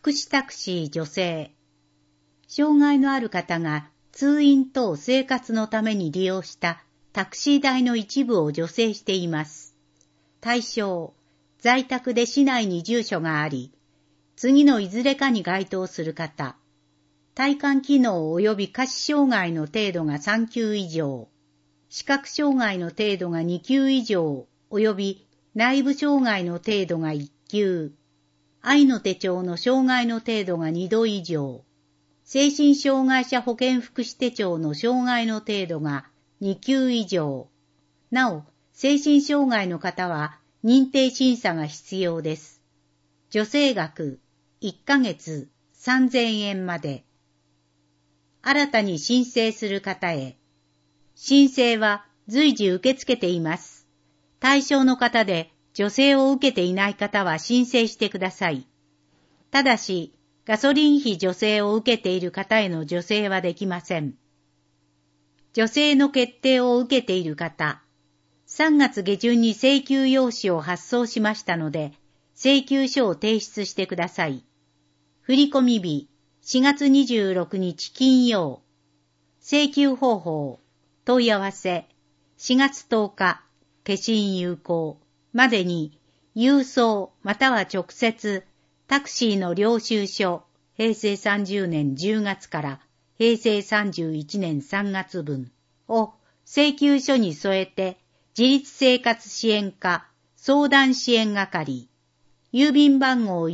福祉タクシー女性。障害のある方が通院等生活のために利用したタクシー代の一部を助成しています。対象、在宅で市内に住所があり、次のいずれかに該当する方、体幹機能及び下肢障害の程度が3級以上、視覚障害の程度が2級以上及び内部障害の程度が1級、愛の手帳の障害の程度が2度以上、精神障害者保健福祉手帳の障害の程度が2級以上。なお、精神障害の方は認定審査が必要です。助成額1ヶ月3000円まで。新たに申請する方へ。申請は随時受け付けています。対象の方で助成を受けていない方は申請してください。ただし、ガソリン費助成を受けている方への助成はできません。助成の決定を受けている方、3月下旬に請求用紙を発送しましたので、請求書を提出してください。振込日、4月26日金曜。請求方法、問い合わせ、4月10日、消印有効までに、郵送または直接、タクシーの領収書、平成30年10月から平成31年3月分を請求書に添えて、自立生活支援課相談支援係、郵便番号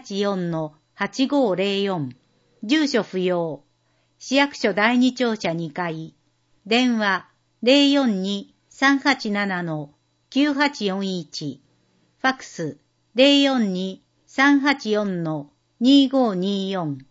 184-8504、住所不要、市役所第二庁舎2階、電話 042-387-9841、ファクス 042-384-2524